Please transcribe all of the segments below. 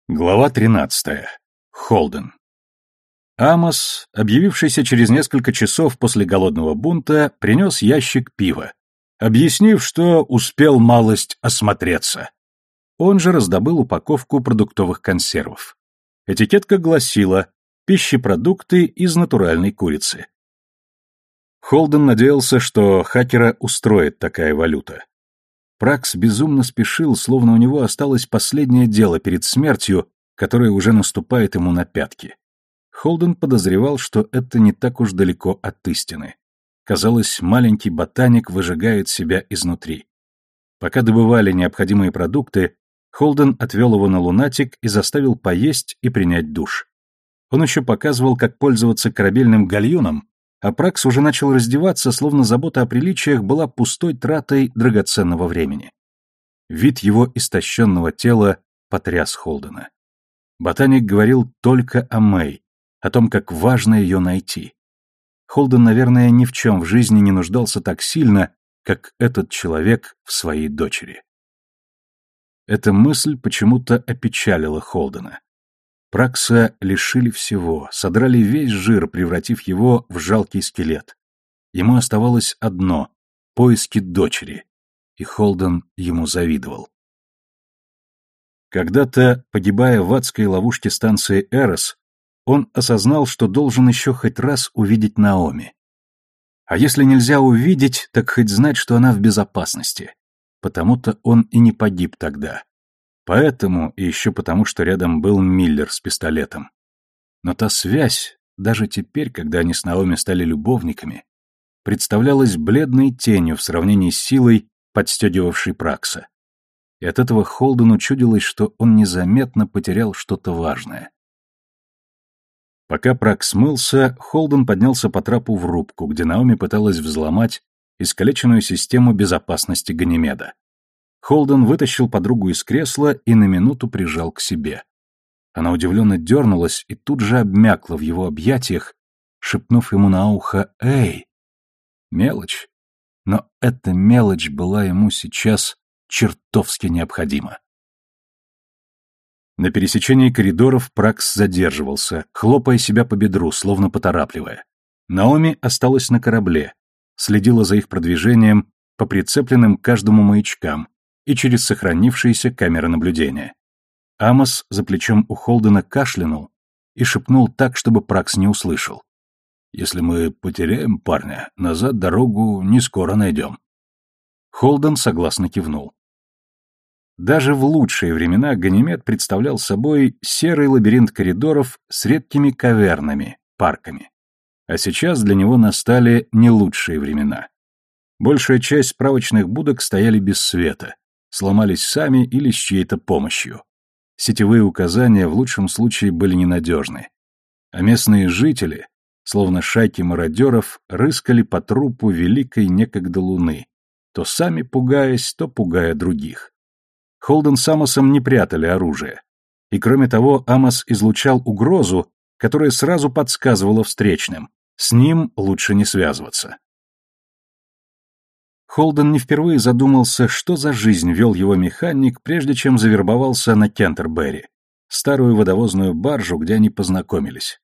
Глава 13. Холден. Амос, объявившийся через несколько часов после голодного бунта, принес ящик пива, объяснив, что успел малость осмотреться. Он же раздобыл упаковку продуктовых консервов. Этикетка гласила «Пищепродукты из натуральной курицы». Холден надеялся, что хакера устроит такая валюта. Пракс безумно спешил, словно у него осталось последнее дело перед смертью, которое уже наступает ему на пятки. Холден подозревал, что это не так уж далеко от истины. Казалось, маленький ботаник выжигает себя изнутри. Пока добывали необходимые продукты, Холден отвел его на лунатик и заставил поесть и принять душ. Он еще показывал, как пользоваться корабельным гальюном, а Пракс уже начал раздеваться, словно забота о приличиях была пустой тратой драгоценного времени. Вид его истощенного тела потряс Холдена. Ботаник говорил только о Мэй, о том, как важно ее найти. Холден, наверное, ни в чем в жизни не нуждался так сильно, как этот человек в своей дочери. Эта мысль почему-то опечалила Холдена. Пракса лишили всего, содрали весь жир, превратив его в жалкий скелет. Ему оставалось одно — поиски дочери, и Холден ему завидовал. Когда-то, погибая в адской ловушке станции Эрос, он осознал, что должен еще хоть раз увидеть Наоми. А если нельзя увидеть, так хоть знать, что она в безопасности. Потому-то он и не погиб тогда. Поэтому, и еще потому, что рядом был Миллер с пистолетом. Но та связь, даже теперь, когда они с Наоми стали любовниками, представлялась бледной тенью в сравнении с силой, подстегивавшей Пракса. И от этого Холдену чудилось, что он незаметно потерял что-то важное. Пока Пракс мылся, Холден поднялся по трапу в рубку, где Наоми пыталась взломать искалеченную систему безопасности Ганимеда. Холден вытащил подругу из кресла и на минуту прижал к себе. Она удивленно дернулась и тут же обмякла в его объятиях, шепнув ему на ухо «Эй!». Мелочь. Но эта мелочь была ему сейчас чертовски необходима. На пересечении коридоров Пракс задерживался, хлопая себя по бедру, словно поторапливая. Наоми осталась на корабле, следила за их продвижением по прицепленным к каждому маячкам и через сохранившиеся камеры наблюдения. Амос за плечом у Холдена кашлянул и шепнул так, чтобы Пракс не услышал. «Если мы потеряем парня, назад дорогу не скоро найдем». Холден согласно кивнул. Даже в лучшие времена Ганимед представлял собой серый лабиринт коридоров с редкими кавернами, парками. А сейчас для него настали не лучшие времена. Большая часть справочных будок стояли без света, сломались сами или с чьей-то помощью. Сетевые указания в лучшем случае были ненадежны. А местные жители, словно шайки мародеров, рыскали по трупу великой некогда луны, то сами пугаясь, то пугая других. Холден с Амосом не прятали оружие. И кроме того, Амос излучал угрозу, которая сразу подсказывала встречным. С ним лучше не связываться. Холден не впервые задумался, что за жизнь вел его механик, прежде чем завербовался на Кентербери, старую водовозную баржу, где они познакомились.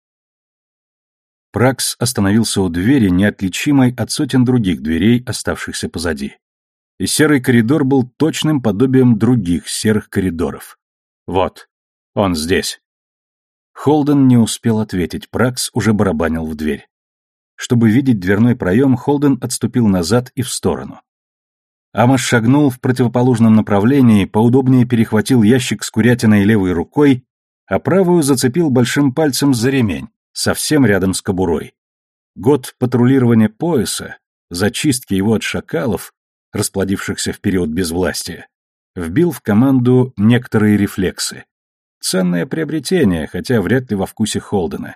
Пракс остановился у двери, неотличимой от сотен других дверей, оставшихся позади. И серый коридор был точным подобием других серых коридоров. Вот, он здесь. Холден не успел ответить, Пракс уже барабанил в дверь. Чтобы видеть дверной проем, Холден отступил назад и в сторону. Амос шагнул в противоположном направлении, поудобнее перехватил ящик с курятиной левой рукой, а правую зацепил большим пальцем за ремень, совсем рядом с кобурой. Год патрулирования пояса, зачистки его от шакалов, расплодившихся в период безвластия, вбил в команду некоторые рефлексы. Ценное приобретение, хотя вряд ли во вкусе Холдена.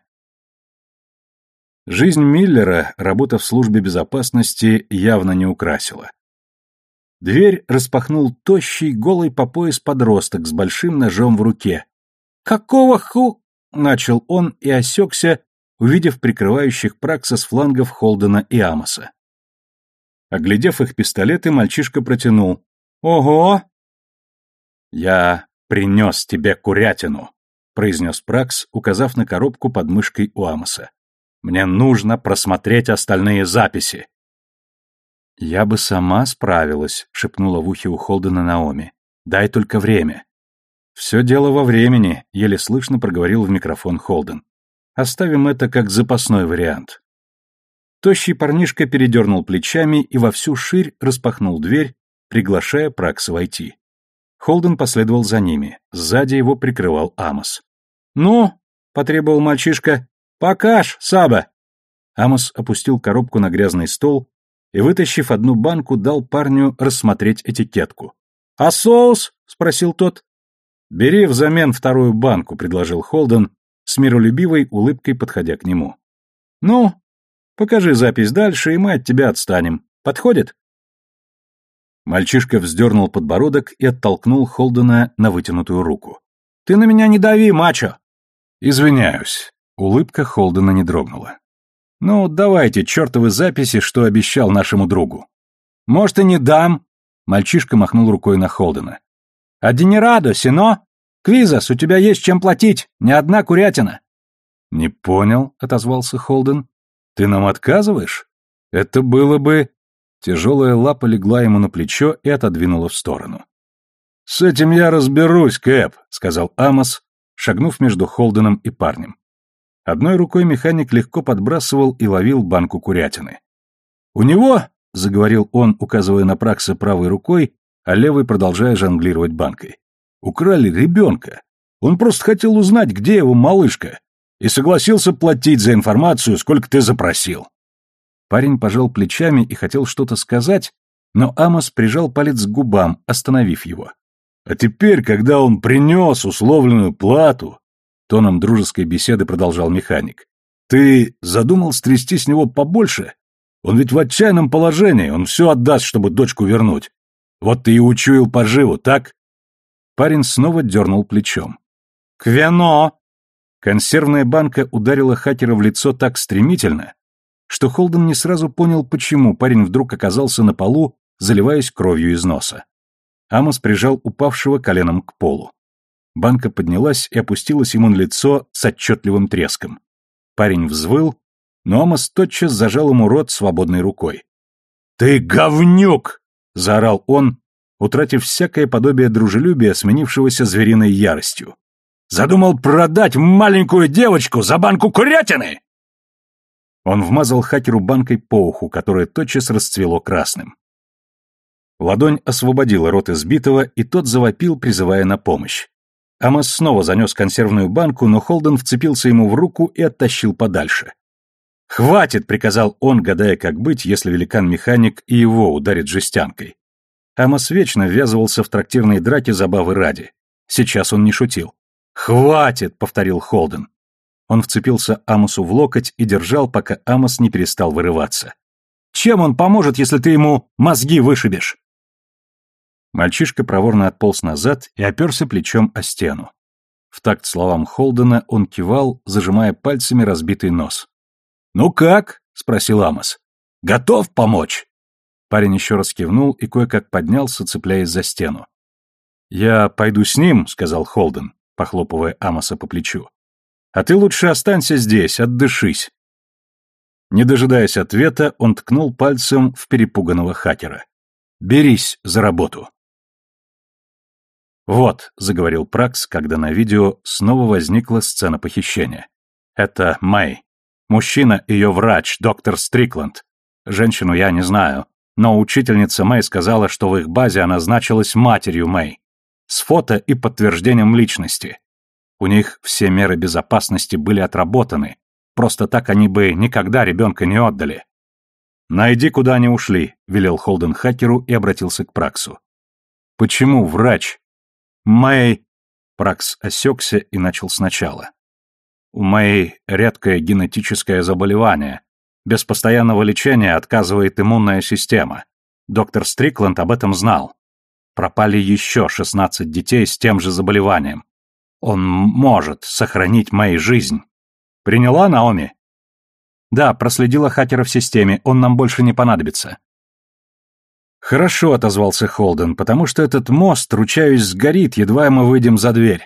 Жизнь Миллера, работа в службе безопасности, явно не украсила. Дверь распахнул тощий, голый по пояс подросток с большим ножом в руке. «Какого ху...» — начал он и осекся, увидев прикрывающих Пракса с флангов Холдена и Амоса. Оглядев их пистолеты, мальчишка протянул. «Ого!» «Я принес тебе курятину», — произнес Пракс, указав на коробку под мышкой у Амоса. «Мне нужно просмотреть остальные записи». «Я бы сама справилась», — шепнула в ухе у Холдена Наоми. «Дай только время». «Все дело во времени», — еле слышно проговорил в микрофон Холден. «Оставим это как запасной вариант». Тощий парнишка передернул плечами и во всю ширь распахнул дверь, приглашая Пракса войти. Холден последовал за ними, сзади его прикрывал Амос. «Ну?» — потребовал мальчишка. «Покаж, Саба!» Амос опустил коробку на грязный стол и, вытащив одну банку, дал парню рассмотреть этикетку. «А соус?» — спросил тот. «Бери взамен вторую банку», — предложил Холден, с миролюбивой улыбкой подходя к нему. «Ну, покажи запись дальше, и мы от тебя отстанем. Подходит?» Мальчишка вздернул подбородок и оттолкнул Холдена на вытянутую руку. «Ты на меня не дави, мачо!» «Извиняюсь». Улыбка Холдена не дрогнула. «Ну, давайте чертовы записи, что обещал нашему другу». «Может, и не дам», — мальчишка махнул рукой на Холдена. «Адинерадо, сино? Квизас, у тебя есть чем платить, не одна курятина». «Не понял», — отозвался Холден. «Ты нам отказываешь? Это было бы...» Тяжелая лапа легла ему на плечо и отодвинула в сторону. «С этим я разберусь, Кэп», — сказал Амос, шагнув между Холденом и парнем. Одной рукой механик легко подбрасывал и ловил банку курятины. «У него», — заговорил он, указывая на Пракса правой рукой, а левой продолжая жонглировать банкой, — «украли ребенка. Он просто хотел узнать, где его малышка, и согласился платить за информацию, сколько ты запросил». Парень пожал плечами и хотел что-то сказать, но Амос прижал палец к губам, остановив его. «А теперь, когда он принес условленную плату», — тоном дружеской беседы продолжал механик, — «ты задумал стрясти с него побольше? Он ведь в отчаянном положении, он все отдаст, чтобы дочку вернуть. Вот ты и учуял поживу, так?» Парень снова дернул плечом. «Квено!» Консервная банка ударила хакера в лицо так стремительно, что Холден не сразу понял, почему парень вдруг оказался на полу, заливаясь кровью из носа. Амос прижал упавшего коленом к полу. Банка поднялась и опустилась ему на лицо с отчетливым треском. Парень взвыл, но Амос тотчас зажал ему рот свободной рукой. «Ты говнюк!» — заорал он, утратив всякое подобие дружелюбия, сменившегося звериной яростью. «Задумал продать маленькую девочку за банку курятины!» Он вмазал хакеру банкой по уху, которое тотчас расцвело красным. Ладонь освободила рот избитого, и тот завопил, призывая на помощь. Амос снова занес консервную банку, но Холден вцепился ему в руку и оттащил подальше. «Хватит!» — приказал он, гадая, как быть, если великан-механик и его ударит жестянкой. Амос вечно ввязывался в трактирные драки забавы ради. Сейчас он не шутил. «Хватит!» — повторил Холден. Он вцепился Амосу в локоть и держал, пока Амос не перестал вырываться. «Чем он поможет, если ты ему мозги вышибешь?» Мальчишка проворно отполз назад и оперся плечом о стену. В такт словам Холдена он кивал, зажимая пальцами разбитый нос. «Ну как?» — спросил Амос. «Готов помочь?» Парень еще раз кивнул и кое-как поднялся, цепляясь за стену. «Я пойду с ним», — сказал Холден, похлопывая Амоса по плечу. «А ты лучше останься здесь, отдышись». Не дожидаясь ответа, он ткнул пальцем в перепуганного хакера. «Берись за работу». «Вот», — заговорил Пракс, когда на видео снова возникла сцена похищения. «Это Мэй. Мужчина — ее врач, доктор Стрикланд. Женщину я не знаю, но учительница Мэй сказала, что в их базе она значилась матерью Мэй. С фото и подтверждением личности. У них все меры безопасности были отработаны. Просто так они бы никогда ребенка не отдали. «Найди, куда они ушли», — велел Холден хакеру и обратился к Праксу. «Почему врач?» «Мэй...» Пракс осекся и начал сначала. «У Мэй редкое генетическое заболевание. Без постоянного лечения отказывает иммунная система. Доктор Стрикланд об этом знал. Пропали еще 16 детей с тем же заболеванием. Он может сохранить Мэй жизнь. Приняла, Наоми?» «Да, проследила хакера в системе, он нам больше не понадобится». «Хорошо», — отозвался Холден, — «потому что этот мост, ручаюсь, сгорит, едва мы выйдем за дверь».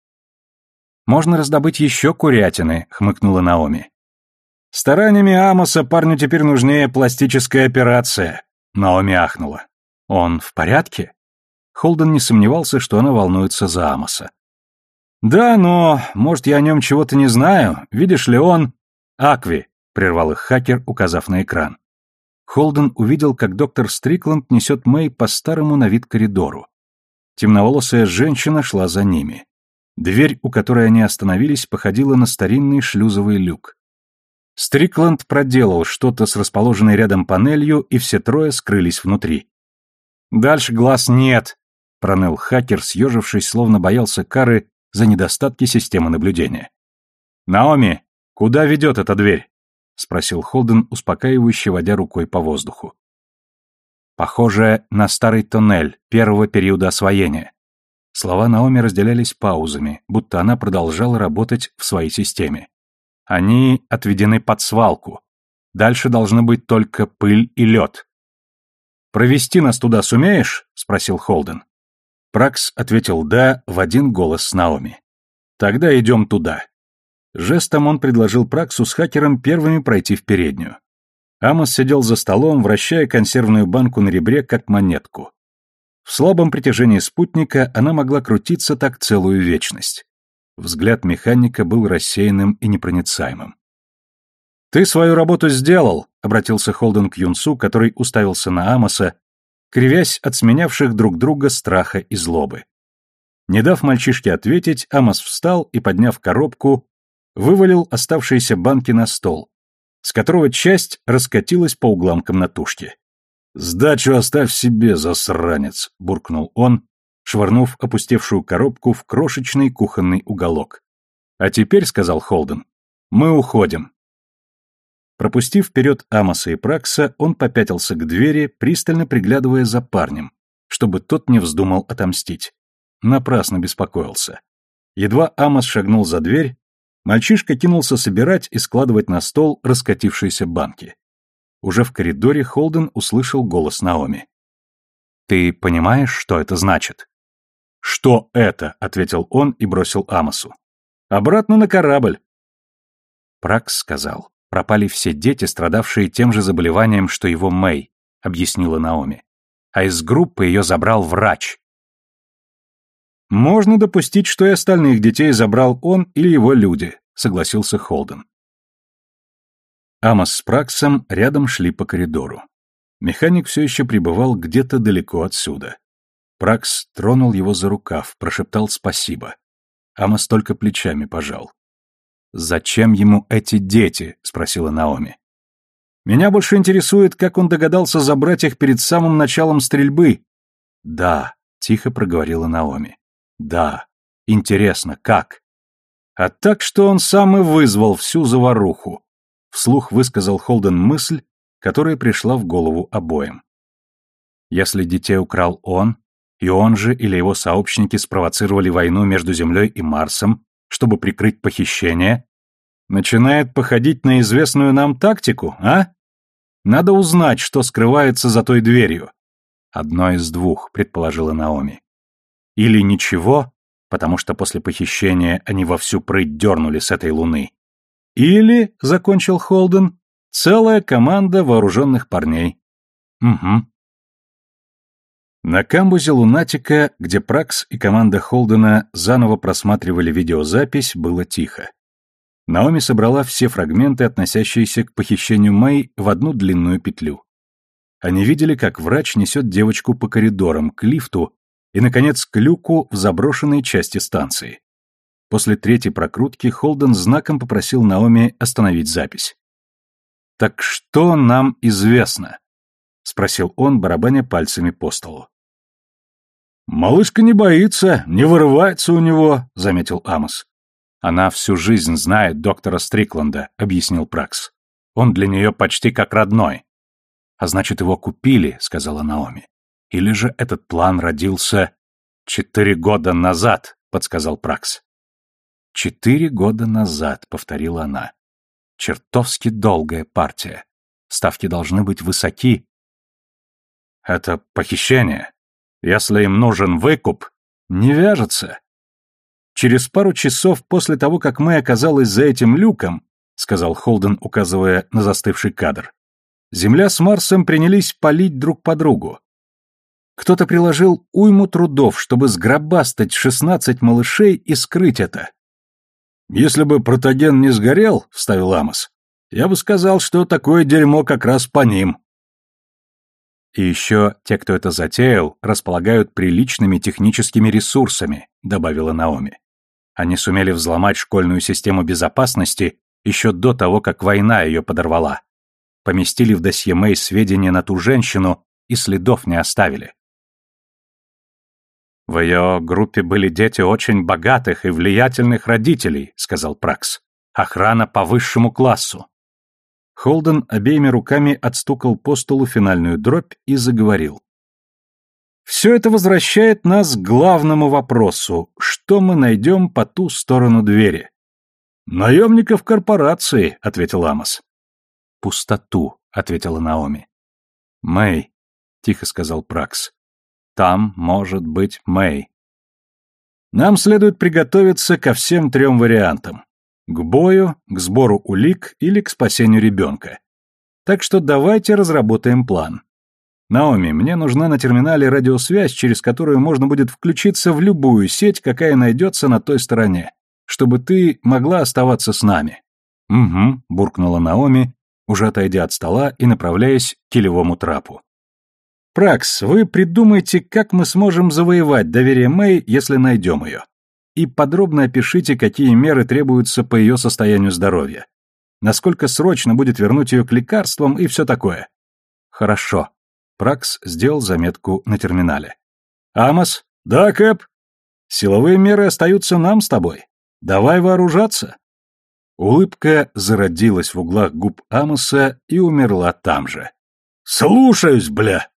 «Можно раздобыть еще курятины», — хмыкнула Наоми. «Стараниями Амоса парню теперь нужнее пластическая операция», — Наоми ахнула. «Он в порядке?» Холден не сомневался, что она волнуется за Амоса. «Да, но, может, я о нем чего-то не знаю. Видишь ли, он...» «Акви», — прервал их хакер, указав на экран. Холден увидел, как доктор Стрикланд несет Мэй по старому на вид коридору. Темноволосая женщина шла за ними. Дверь, у которой они остановились, походила на старинный шлюзовый люк. Стрикланд проделал что-то с расположенной рядом панелью, и все трое скрылись внутри. «Дальше глаз нет», — проныл хакер, съежившись, словно боялся кары за недостатки системы наблюдения. «Наоми, куда ведет эта дверь?» — спросил Холден, успокаивающе водя рукой по воздуху. «Похоже на старый тоннель первого периода освоения». Слова Наоми разделялись паузами, будто она продолжала работать в своей системе. «Они отведены под свалку. Дальше должны быть только пыль и лед». «Провести нас туда сумеешь?» — спросил Холден. Пракс ответил «да» в один голос с Наоми. «Тогда идем туда». Жестом он предложил Праксу с хакером первыми пройти в переднюю. Амос сидел за столом, вращая консервную банку на ребре, как монетку. В слабом притяжении спутника она могла крутиться так целую вечность. Взгляд механика был рассеянным и непроницаемым. «Ты свою работу сделал», — обратился Холден к юнцу, который уставился на Амоса, кривясь от сменявших друг друга страха и злобы. Не дав мальчишке ответить, Амос встал и, подняв коробку, вывалил оставшиеся банки на стол, с которого часть раскатилась по углам комнатушки. «Сдачу оставь себе, засранец», — буркнул он, швырнув опустевшую коробку в крошечный кухонный уголок. «А теперь», — сказал Холден, — «мы уходим». Пропустив вперед Амоса и Пракса, он попятился к двери, пристально приглядывая за парнем, чтобы тот не вздумал отомстить. Напрасно беспокоился. Едва Амос шагнул за дверь, мальчишка кинулся собирать и складывать на стол раскатившиеся банки. Уже в коридоре Холден услышал голос Наоми. «Ты понимаешь, что это значит?» «Что это?» — ответил он и бросил Амосу. «Обратно на корабль». Пракс сказал, пропали все дети, страдавшие тем же заболеванием, что его Мэй, объяснила Наоми. А из группы ее забрал врач. «Можно допустить, что и остальных детей забрал он или его люди», — согласился Холден. Амос с Праксом рядом шли по коридору. Механик все еще пребывал где-то далеко отсюда. Пракс тронул его за рукав, прошептал спасибо. Амос только плечами пожал. «Зачем ему эти дети?» — спросила Наоми. «Меня больше интересует, как он догадался забрать их перед самым началом стрельбы». «Да», — тихо проговорила Наоми. «Да, интересно, как?» «А так, что он сам и вызвал всю заваруху», — вслух высказал Холден мысль, которая пришла в голову обоим. «Если детей украл он, и он же или его сообщники спровоцировали войну между Землей и Марсом, чтобы прикрыть похищение, начинает походить на известную нам тактику, а? Надо узнать, что скрывается за той дверью». «Одно из двух», — предположила Наоми. «Или ничего, потому что после похищения они во всю прыть дернули с этой луны. Или, — закончил Холден, — целая команда вооруженных парней». «Угу». На камбузе «Лунатика», где Пракс и команда Холдена заново просматривали видеозапись, было тихо. Наоми собрала все фрагменты, относящиеся к похищению Мэй, в одну длинную петлю. Они видели, как врач несет девочку по коридорам, к лифту и, наконец, к люку в заброшенной части станции. После третьей прокрутки Холден знаком попросил Наоми остановить запись. «Так что нам известно?» — спросил он, барабаня пальцами по столу. «Малышка не боится, не вырывается у него», — заметил Амос. «Она всю жизнь знает доктора Стрикланда», — объяснил Пракс. «Он для нее почти как родной». «А значит, его купили», — сказала Наоми. «Или же этот план родился 4 года назад», — подсказал Пракс. 4 года назад», — повторила она. «Чертовски долгая партия. Ставки должны быть высоки». Это похищение. Если им нужен выкуп, не вяжется. Через пару часов после того, как Мэй оказалась за этим люком, сказал Холден, указывая на застывший кадр, Земля с Марсом принялись палить друг по другу. Кто-то приложил уйму трудов, чтобы сгробастать 16 малышей и скрыть это. «Если бы протоген не сгорел, — вставил Амос, — я бы сказал, что такое дерьмо как раз по ним». «И еще те, кто это затеял, располагают приличными техническими ресурсами», — добавила Наоми. «Они сумели взломать школьную систему безопасности еще до того, как война ее подорвала. Поместили в досье Мэй сведения на ту женщину и следов не оставили». «В ее группе были дети очень богатых и влиятельных родителей», — сказал Пракс. «Охрана по высшему классу». Холден обеими руками отстукал по столу финальную дробь и заговорил. «Все это возвращает нас к главному вопросу. Что мы найдем по ту сторону двери?» «Наемников корпорации», — ответил Амос. «Пустоту», — ответила Наоми. «Мэй», — тихо сказал Пракс. «Там может быть Мэй». «Нам следует приготовиться ко всем 3 вариантам. К бою, к сбору улик или к спасению ребенка. Так что давайте разработаем план. Наоми, мне нужна на терминале радиосвязь, через которую можно будет включиться в любую сеть, какая найдется на той стороне, чтобы ты могла оставаться с нами». «Угу», — буркнула Наоми, уже отойдя от стола и направляясь к килевому трапу. «Пракс, вы придумайте, как мы сможем завоевать доверие Мэй, если найдем ее. И подробно опишите, какие меры требуются по ее состоянию здоровья. Насколько срочно будет вернуть ее к лекарствам и все такое». «Хорошо». Пракс сделал заметку на терминале. «Амос?» «Да, Кэп?» «Силовые меры остаются нам с тобой. Давай вооружаться». Улыбка зародилась в углах губ Амоса и умерла там же. «Слушаюсь, бля!»